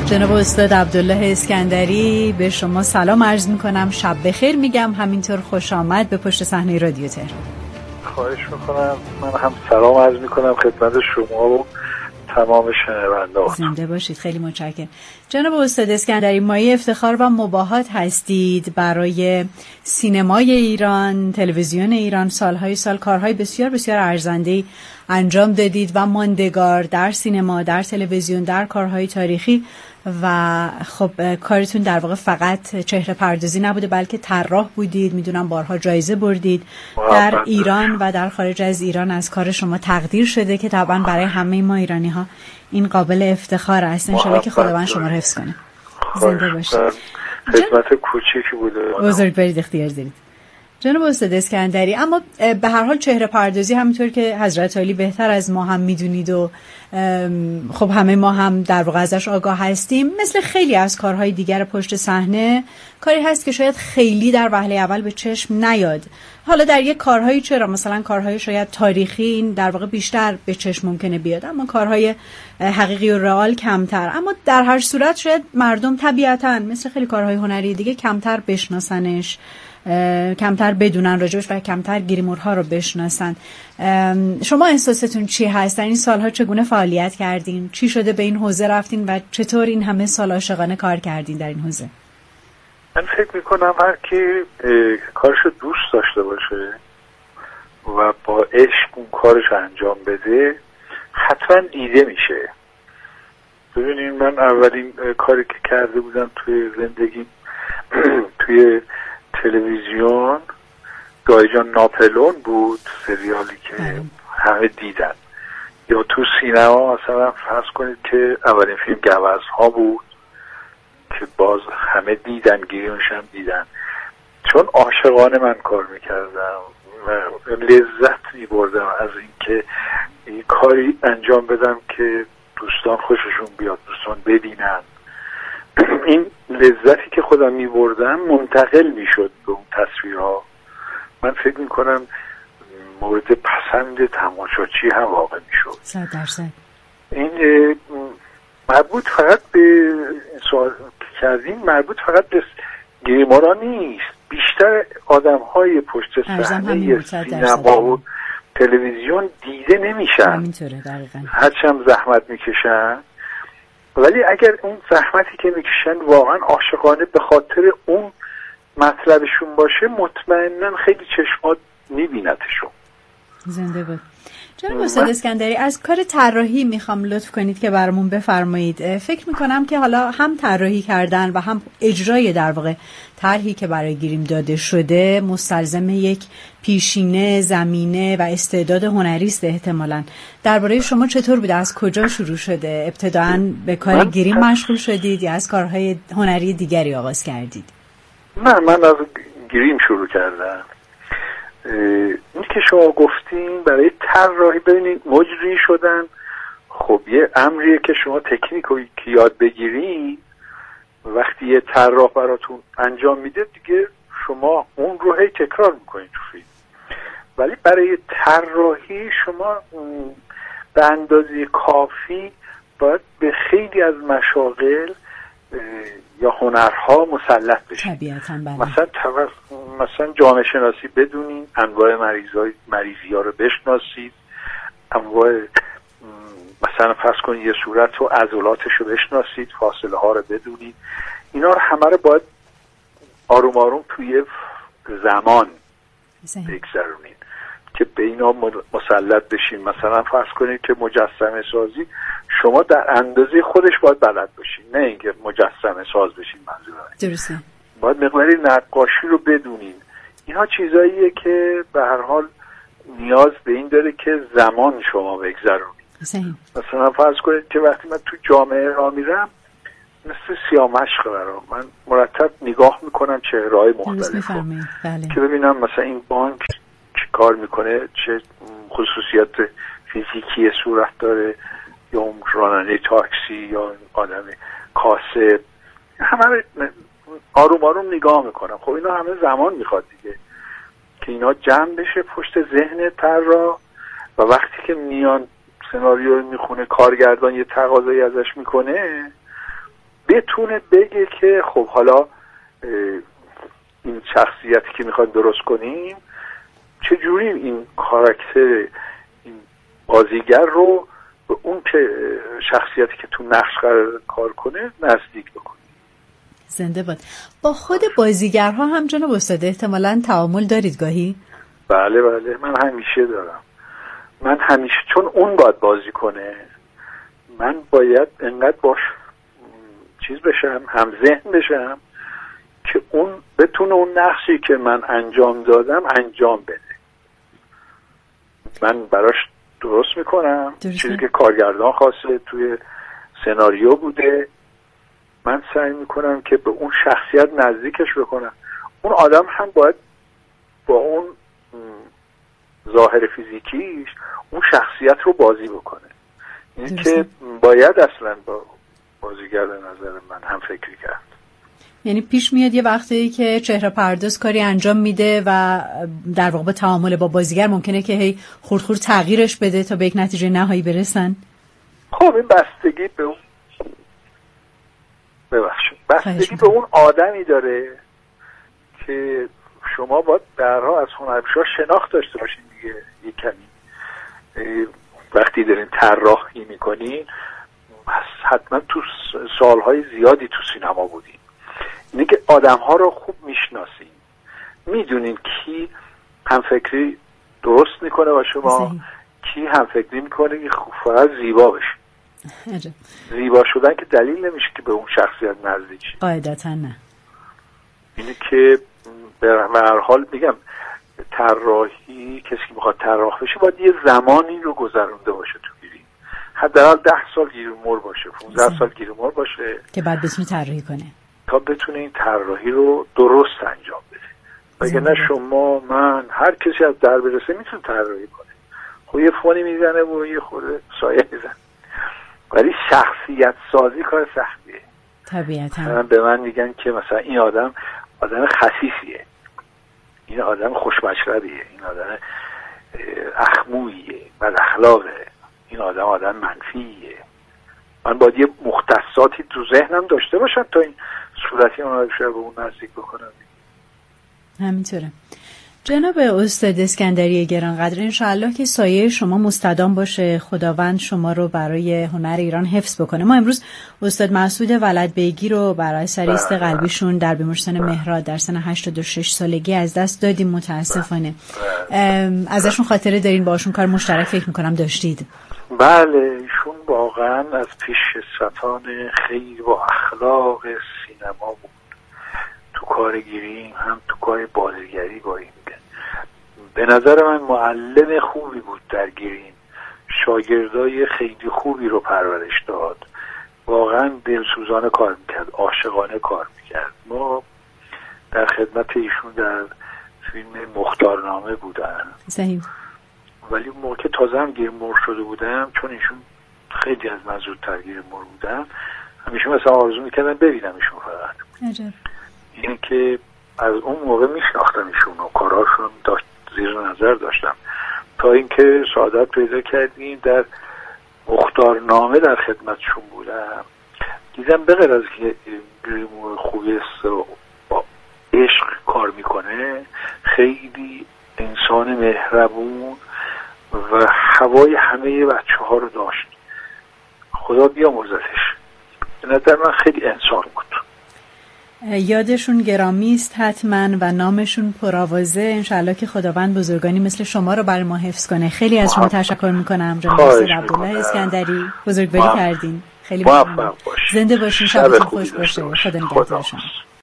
جناب استاد عبدالله اسکندری، به شما سلام عرض میکنم، شب بخیر میگم، همینطور خوش آمد به پشت صحنه رادیو تهران. خواهش میکنم. من هم سلام عرض میکنم خدمت شما و تمام شنوندگان. زنده باشید. خیلی متشکرم. جناب استاد اسکندری، مایه افتخار و مباهات هستید برای سینمای ایران، تلویزیون ایران. سالهای سال کارهای بسیار بسیار ارزنده‌ای انجام دادید و ماندگار در سینما، در تلویزیون، در کارهای تاریخی. و خب کارتون در واقع فقط چهره پردازی نبوده بلکه طراح بودید. میدونم بارها جایزه بردید در ایران و در خارج از ایران، از کار شما تقدیر شده که طبعا برای همه ما ایرانی ها این قابل افتخار است. انشالله که خداوند شما رو حفظ کنه. زنده باشید. خدمت کوچیکی بوده. بزرگوارید اختیار دارید جناب استاد اسکندری. اما به هر حال چهره پردازی همونطور که حضرت عالی بهتر از ما هم میدونید و خب همه ما هم در واقع ازش آگاه هستیم، مثل خیلی از کارهای دیگر پشت صحنه کاری هست که شاید خیلی در وهله اول به چشم نیاد. حالا در یک کارهایی چرا، مثلا کارهای شاید تاریخی این در واقع بیشتر به چشم ممکنه بیاد، اما کارهای حقیقی و رئال کمتر. اما در هر صورت شاید مردم طبیعتاً مثل خیلی کارهای هنری دیگه کمتر بشناسنش، کمتر بدونن راجبش و کمتر گریمورها رو بشناسن. شما احساستون چی هست؟ در این سالها چگونه فعالیت کردین؟ چی شده به این حوزه رفتین و چطور این همه سال عاشقانه کار کردین در این حوزه؟ من فکر میکنم هر کی کارشو دوست داشته باشه و با عشق اون کارش انجام بده حتما دیده میشه. ببینید من اولین کاری که کرده بودم توی زندگی توی تلویزیون دایجان ناپلون بود، سریالی که همه دیدن. یا تو سینما مثلا فرض کنید که اولین فیلم گوزها بود که باز همه دیدن، گیریمش هم دیدن. چون عاشقانه من کار میکردم و لذت میبردم از اینکه این کاری انجام بدم که دوستان خوششون بیاد، دوستان ببینن. این لذتی که خودم میبردم منتقل میشد به اون تصویرها. من فکر میکنم مورد پسند تماشاچی هم واقع میشد. 100%. این مربوط فقط به سوال کردیم، مربوط فقط به گریمارا نیست، بیشتر آدم های پشت صحنه سینما و تلویزیون دیده نمیشن. همینطوره دقیقاً. هرچند زحمت میکشن، ولی اگر اون زحمتی که میکشن واقعا عاشقانه به خاطر اون مطلبشون باشه، مطمئناً خیلی چشمات میبینتشون. زنده بود. جناب استاد اسکندری، از کار طراحی میخوام لطف کنید که برامون بفرمایید. فکر میکنم که حالا هم طراحی کردن و هم اجرای در واقع طرحی که برای گریم داده شده مستلزم یک پیشینه، زمینه و استعداد هنری است احتمالاً. درباره شما چطور بوده؟ از کجا شروع شده؟ ابتداً به کار گریم مشغول شدید یا از کارهای هنری دیگری آغاز کردید؟ نه، من از گریم شروع کردم. این که شما گفتین برای طراحی، ببینید مجری شدن خب یه امریه که شما تکنیکی که یاد بگیرین، وقتی یه طراح براتون انجام میده دیگه شما اون رو هی تکرار میکنید تو فیلم. ولی برای طراحی شما به اندازه کافی باید به خیلی از مشاغل یا هنرها مسلط بشید. طبیعتاً بله. مثلا جامعه شناسی بدونین، انواع مریضی ها رو بشناسید، انواع مثلا فرض کنید یه صورت رو عضلاتش رو بشناسید، فاصله ها رو بدونید. اینا رو همه رو باید آروم آروم توی زمان بگذرونید که به اینا مسلط بشین. مثلا فرض کنید که مجسمه سازی شما در اندازه خودش باید بلد باشین، نه اینکه مجسمه ساز بشین. منظورم درسته، باید مقداری نقاشی رو بدونین. اینها چیزاییه که به هر حال نیاز به این داره که زمان شما بگذرونید. مثلا فرض کنید که وقتی من تو جامعه را میرم مثل سیامشق برام، من مرتب نگاه میکنم چهره‌های مختلف بله. که ببینم مثلا این بانک چه کار میکنه، چه خصوصیت فیزیکی صورت داره، یا اون راننده تاکسی یا آدم کاسب، همه آروم آروم نگاه میکنم. خب اینا همه زمان میخواد دیگه که اینا جمع بشه پشت ذهن طراح، و وقتی که میان سناریو میخونه، کارگردان یه تقاضایی ازش میکنه، بتونه بگه که خب حالا این شخصیتی که میخوایم درست کنیم چجوری این کاراکتر این بازیگر رو به اون که شخصیتی که تو نقش قرار کار کنه نزدیک بکنیم. زنده باد. با خود بازیگرها هم جناب استاد احتمالاً تعامل دارید گاهی؟ بله من همیشه دارم. من همیشه، چون اون باید بازی کنه، من باید انقدر باش چیز بشم، هم ذهن بشم که اون بتونه اون نقشی که من انجام دادم انجام بده. من براش درست میکنم چیزی که کارگردان خواسته توی سناریو بوده، من سعی میکنم که به اون شخصیت نزدیکش بکنم. اون آدم هم باید با اون ظاهر فیزیکیش اون شخصیت رو بازی بکنه. این که باید اصلا با بازیگر به نظر من هم فکری کرد. یعنی پیش میاد یه وقتی که چهره پرداز کاری انجام میده و در واقع با تعامل با بازیگر ممکنه که هی خورد تغییرش بده تا به یک نتیجه نهایی برسن. خب این بستگی به اون بستگی به اون آدمی داره که شما باید درها از هنرپیشه شناخت داشته باشین دیگه. یک کمی وقتی دارین طراحی میکنین حتما تو سالهای زیادی تو سینما بودین، اینه که آدم‌ها رو خوب میشناسین، میدونین کی همفکری درست میکنه با شما، کی همفکری میکنه که فقط زیبا بشه. زیبا شدن که دلیل نمیشه که به اون شخصیت نزدیک شی. قاعدتا نه. اینه که به هر حال میگم طراحی، کسی که میخواد طراح بشه باید یه زمانی رو گذرونده باشه تو گیری، حداقل 10 سال گیر مور باشه، 15 سال گیر مور باشه که بعد بتونه طراحی کنه، تا بتونه این طراحی رو درست انجام بده. وگرنه شما، من، هر کسی از در برسه میتونه طراحی کنه. خب یه فونی میزنه و یه خورده سایه میزنه، ولی شخصیت سازی کار سختیه. طبیعتا به من میگن که مثلا این آدم خسیسیه، این آدم خوشمشربیه، این آدم اخمویه، بد اخلاقه، این آدم منفیه. من باید یه مختصاتی تو ذهنم داشته باشم تا این صورتی اون رو به اون نزدیک بکنم. همینطوره. جناب استاد اسکندری گرانقدر، انشاءالله که سایه شما مستدام باشه، خداوند شما رو برای هنر ایران حفظ بکنه. ما امروز استاد مسعود ولدبیگی رو برای سریست قلبیشون در بیمارستان مهراد در سن 86 سالگی از دست دادیم متاسفانه. ازشون خاطره دارین؟ باشون کار مشترک فکر میکنم داشتید. بله، ایشون واقعا از پیش ستان خیر و اخلاق سینما بود، تو کارگیری هم تو کار بازیگری. با این به نظر من معلم خوبی بود در گیریم، شاگردای خیلی خوبی رو پرورش داد، واقعا دلسوزانه کار میکرد، عاشقانه کار میکرد. ما در خدمت ایشون در فیلم مختارنامه بودن. صحیح. ولی موقع که تازه هم گیرمور شده بودم، چون ایشون خیلی از من زودتر گیرمور بودن، همیشه مثلا آرزو میکردم ببینم ایشون فقط. عجب. اینه که از اون موقع میشناختم ایشون و کاراشون زیر نظر داشتم تا اینکه سعادت پیدا کردیم در مختارنامه در خدمتشون بودم. دیدم به غیر از که گیرمور خوبی است و با عشق کار میکنه، خیلی انسان مهربون و هوای همه بچه ها رو داشت. خدا بیامرزتش. به نظر من خیلی انسان بود. یادشون گرامی است حتما و نامشون پرآوازه. انشالله که خداوند بزرگانی مثل شما رو برای ما حفظ کنه. خیلی از شما تشکر میکنم جناب استاد عبدالله اسکندری، بزرگواری کردین. خیلی ممنون. زنده باشین، شبتون خوش باشه. خدا نگهدار شما.